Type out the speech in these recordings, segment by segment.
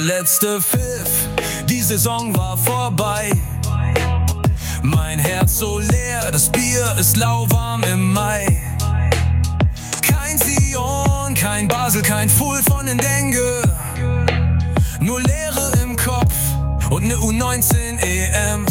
letzte Pfiff, die Saison war vorbei. Mein Herz so leer, das Bier ist lauwarm im Mai. Kein Sion, kein Basel, kein Full von den Denge. Nur Leere im Kopf und ne U19 EM.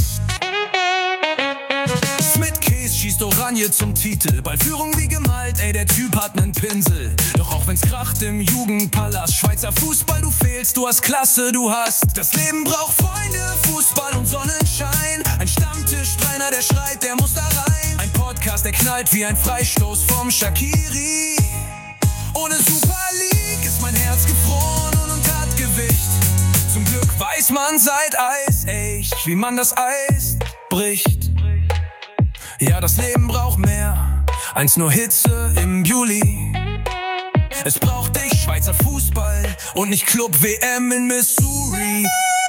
Smith-Case schießt Oranje zum Titel. Ballführung wie gemalt, ey, der Typ hat nen Pinsel. Doch auch wenn's kracht im Jugendpalast, Schweizer Fußball, du fehlst, du hast Klasse, du hast. Das Leben braucht Freunde, Fußball und Sonnenschein. Ein Stammtischtrainer, der schreit, der muss da rein. Ein Podcast, der knallt wie ein Freistoß vom Shaqiri. Ohne Super League ist mein Herz gefroren und hat Gewicht. Zum Glück weiß man seit Eis echt, wie man das Eis bricht. Ja, das Leben braucht mehr, als nur Hitze im Juli. Es braucht dich, Schweizer Fußball, und nicht Club-WM in Missouri.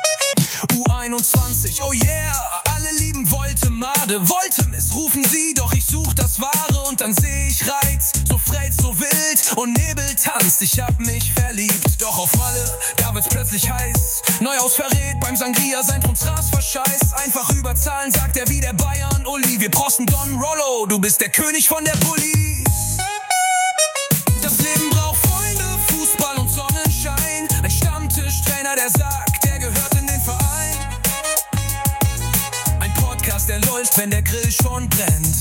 U21, oh yeah, alle lieben Voltemade. Voltemis rufen sie, doch ich such das Wahre. Und dann seh ich Reiz, so frech, so wild und Nebel tanzt. Ich hab mich verliebt, doch auf Malle, da wird's plötzlich heiß. Neuhaus verrät beim Sangria sein Transferscheiß. Einfach überzahlen, sagt er wie der Bayern Uli. Wir prosten Don Rollo, du bist der König von der Bulli. Das Leben braucht Freunde, Fußball und Sonnenschein. Ein Stammtischtrainer, der sagt, der gehört in den Verein. Ein Podcast, der läuft, wenn der Grill schon brennt.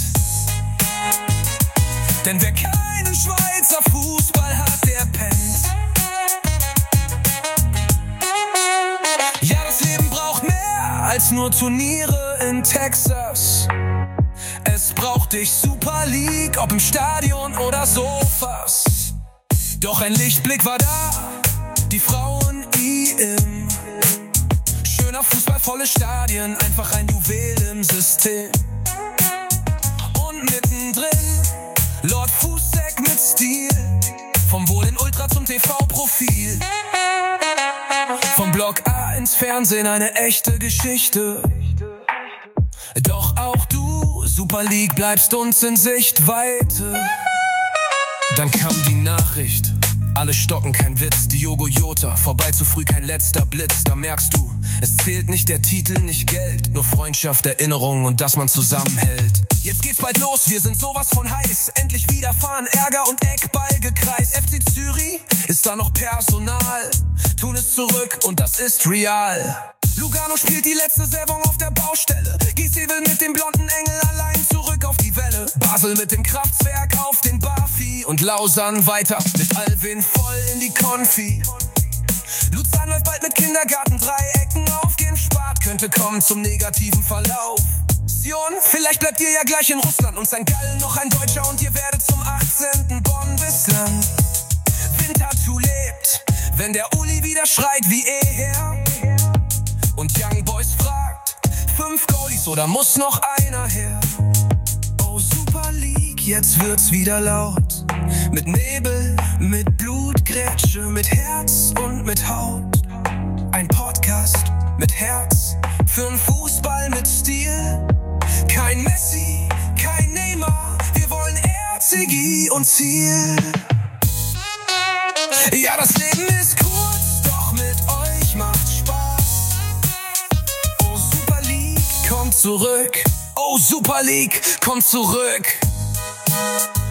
Denn wer keinen Schweizer Fußball hat, der pennt. Ja, das Leben braucht mehr als nur Turniere in Texas. Es braucht dich, Super League, ob im Stadion oder Sofas. Doch ein Lichtblick war da, die Frauen-EM. Schöner Fußball, volle Stadien, einfach ein Juwel im System. Und mittendrin Lord Fußeck mit Stil. Vom Wohl in Ultra zum TV-Profil. Vom Block A ins Fernsehen eine echte Geschichte. Doch auch du, Super League, bleibst uns in Sichtweite. Dann kam die Nachricht, alle stocken, kein Witz. Diogo Jota, vorbei zu früh, kein letzter Blitz. Da merkst du, es zählt nicht der Titel, nicht Geld. Nur Freundschaft, Erinnerung und dass man zusammenhält. Jetzt geht's bald los, wir sind sowas von heiß. Endlich wieder fahren, Ärger und Eckball gekreist. FC Zürich, ist da noch Personal? Tun es zurück und das ist real. Lugano spielt die letzte Saison auf der Baustelle. GC will mit dem blonden Engel allein zurück auf die Welle. Basel mit dem Kraftwerk auf den Barfi. Und Lausanne weiter mit Alvin voll in die Konfi. Luzern läuft bald mit Kindergarten, 3 Ecken auf. Genf Spart könnte kommen zum negativen Verlauf. Sion, vielleicht bleibt ihr ja gleich in Russland. Und St. Gallen noch ein Deutscher und ihr werdet zum 18. Bonn Bisland. Winterthur lebt, wenn der Uli wieder schreit wie eher. Und Young Boys fragt, 5 Goalies oder muss noch einer her? Oh Super League, jetzt wird's wieder laut. Mit Nebel, mit Blut, Grätsche, mit Herz und mit Haut. Ein Podcast mit Herz, für'n Fußball mit Stil. Kein Messi, kein Neymar, wir wollen RCG und Ziel. Ja, das Leben ist kurz, doch mit euch macht Spaß. Oh Super League, kommt zurück. Oh Super League, kommt zurück.